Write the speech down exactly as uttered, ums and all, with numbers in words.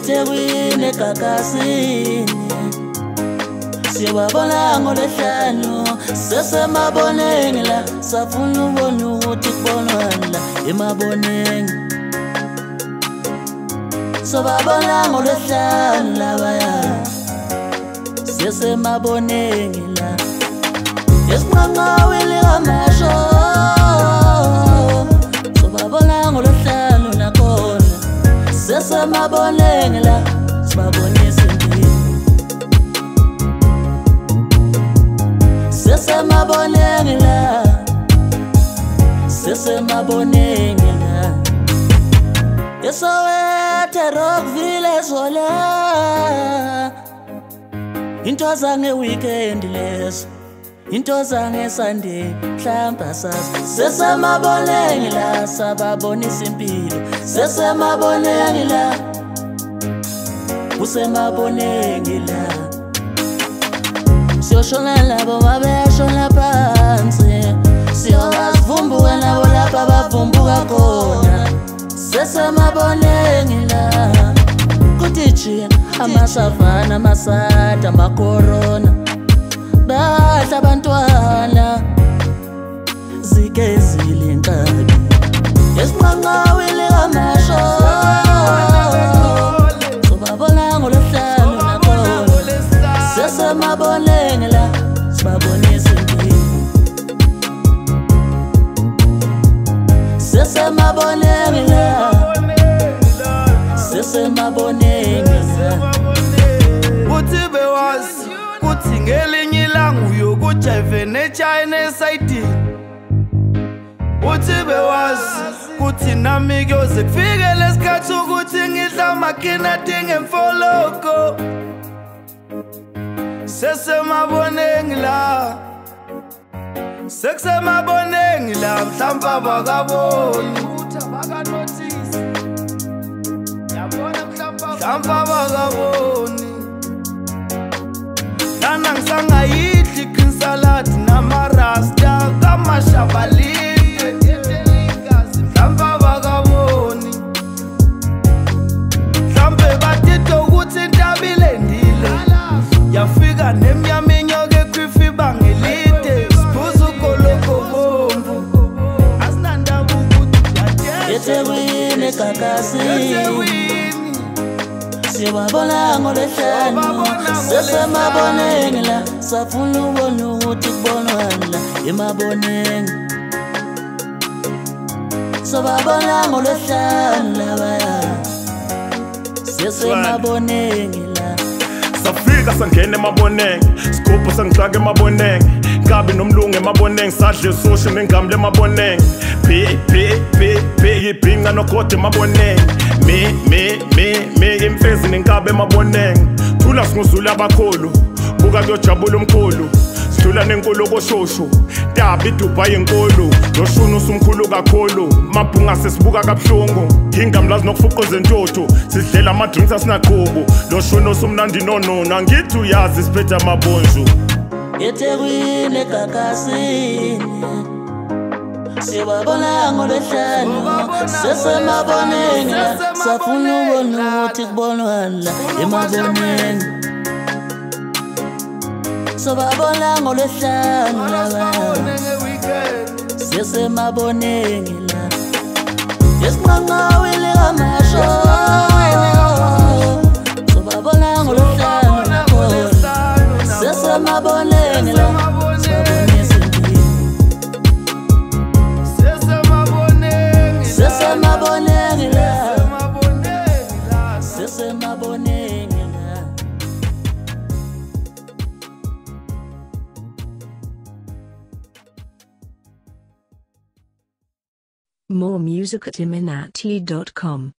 eThekwini eGagasini siyababona ngolesihlanu sesemaboneni la safuna ubona ukuthi kubonwana la emaboneni sobabona ngolesihlanu labaya sesemaboneni la esinqanqawile kamasho sobabona ngolesihlanu nakhona sesemaboneni la sibabonisa impilo sesemaboneni la sesemaboneni la eSoweto Rockville sola into zange weekend leso into zange Sunday mhlamba sasa sesemaboneni la sababonisa impilo sesemaboneni la usemaboneni la siyoshona labo babeshona phansi siyovumbuka nabo lapha bavumbuka khona sesemaboneni la kuthi nje amasavana amasada amakorona badla abantwana zikezile inkabi esinqanqawile kamasho sobabona ngolesihlanu nakhona sesemaboneni la sibabonisa impilo sesemaboneni la sesemaboneni la uthi bewazi kuthi ngelinye ilanga uyokujive neChina esayidini uthi bewazi kuthi nami kuyoze kufike lesikhathi ukuthi ngidla amakina dinge mfoloko sesemaboneni la sesemaboneni la mhlamba bakaboni mhlamba bakaboni lana ngisangayidli green salad namarasta kamashabalile mhlamba bakaboni mhlambe batito ukuthi intabile ndile yafika nemnyama inyoka ekwifi bangelide siphuza ukoloko bomvu asinandaba ukuthi yadeshe eThekwini eGagasini siyababona ngolesihlanu sesemaboneni la safuna ubona ukuthi kubonwana la emaboneni sobabona ngolesihlanu labaya sesemaboneni la safika sangena emaboneni sikupho sangixaka emaboneni kabi nomlungu emaboneni sadle sushi nengamle emaboneni p p p p ibhinqa nogoda emaboneni me me me me imfezi nenkabe emaboneni thula singuzulu abakhulu buka kuyojabula umkhulu sidlula nenkulu koshosho taba iDubai enkulu noshunu usumkhulu kakhulu mabhunga sesibuka kabuhlungu ingamlazi nokufuqoza entotho sidlela ama drinks asinaqhubu noshunu usumnandi nonona ngithi uyazi siphethe amabonjo eThekwini eGagasini siyababona ngolesihlanu sesemaboneni la safuna ubona ukuthi kubonwana la emaboneni sobabona ngolesihlanu la sesemaboneni la esinqanqawile kamasho sobabona ngolesihlanu nakhona sesemaboneni la sibabonisa impilo sesemaboneni la sesemaboneni la More music at iminati dot com.